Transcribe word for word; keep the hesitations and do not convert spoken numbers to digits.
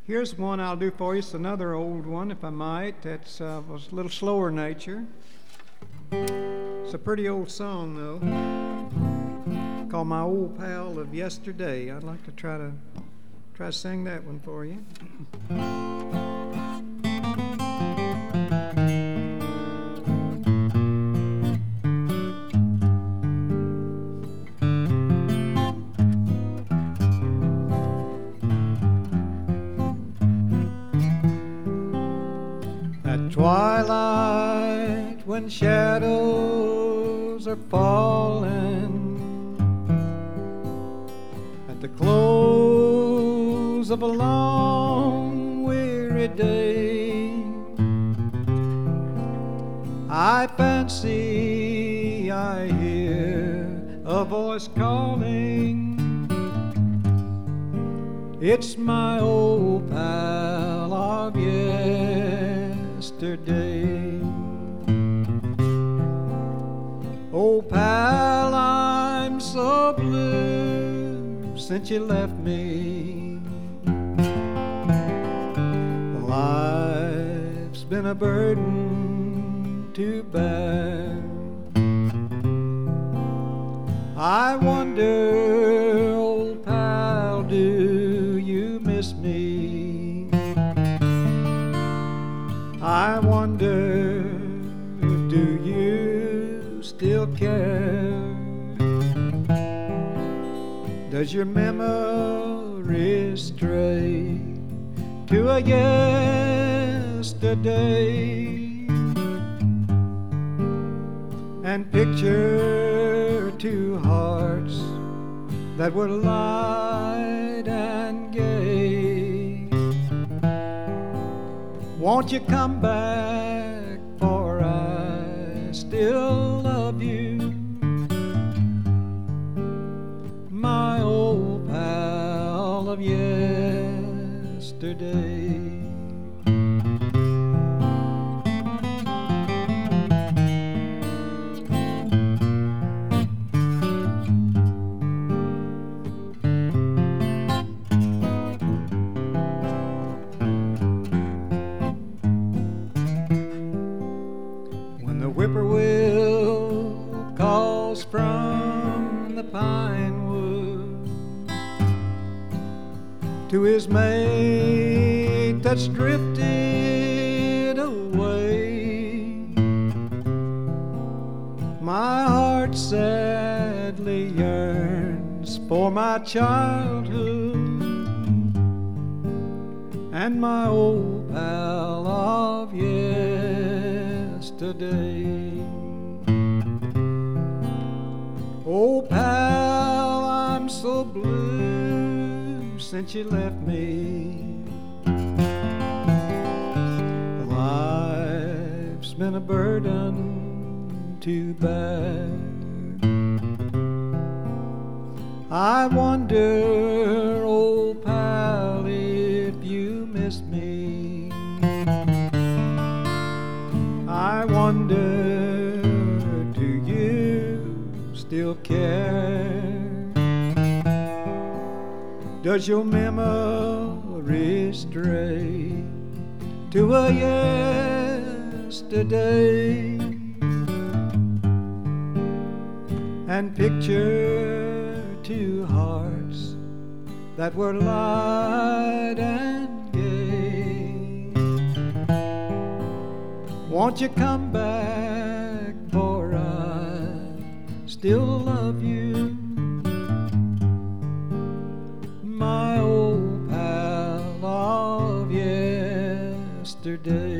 Here's one I'll do for you. It's another old one, if I might. That's uh, was a little slower nature. It's a pretty old song, though, called "My Old Pal of Yesterday." I'd like to try to try to sing that one for you. Twilight, when shadows are falling, at the close of a long, weary day, I fancy I hear a voice calling. It's my old pal of yesterday. Old pal, I'm so blue since you left me. Life's been a burden to bear. I wonder, old pal, do you miss me? I wonder, do you still care? Does your memory stray to a yesterday and picture two hearts that were light and gay? Won't you come back, for I still love you, my old pal of yesterday. Whippoorwill calls from the pine wood to his mate that's drifted away. My heart sadly yearns for my childhood and my old pal of yesterday. Oh, pal, I'm so blue since you left me. Life's been a burden to bear. I wonder, old pal, if you miss me. I wonder, do you still care? Does your memory stray to a yesterday and picture two hearts that were light and gay? Won't you come back, for I still love you, my old pal of yesterday.